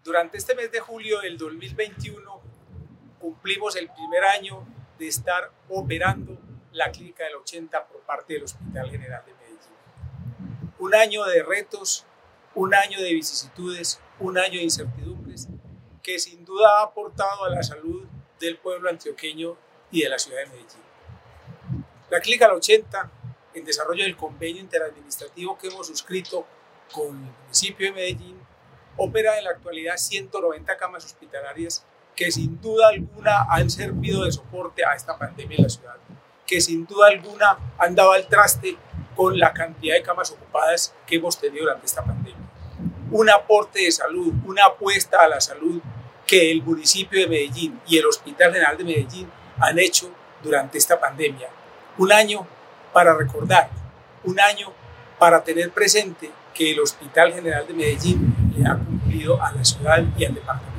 Durante este mes de julio del 2021 cumplimos el primer año de estar operando la Clínica del 80 por parte del Hospital General de Medellín. Un año de retos, un año de vicisitudes, un año de incertidumbres que sin duda ha aportado a la salud del pueblo antioqueño y de la ciudad de Medellín. La Clínica del 80, en desarrollo del convenio interadministrativo que hemos suscrito con el municipio de Medellín, opera en la actualidad 190 camas hospitalarias que sin duda alguna han servido de soporte a esta pandemia en la ciudad, que sin duda alguna han dado al traste con la cantidad de camas ocupadas que hemos tenido durante esta pandemia. Un aporte de salud, una apuesta a la salud que el municipio de Medellín y el Hospital General de Medellín han hecho durante esta pandemia. Un año para recordar, un año para tener presente que el Hospital General de Medellín le ha cumplido a la ciudad y al departamento.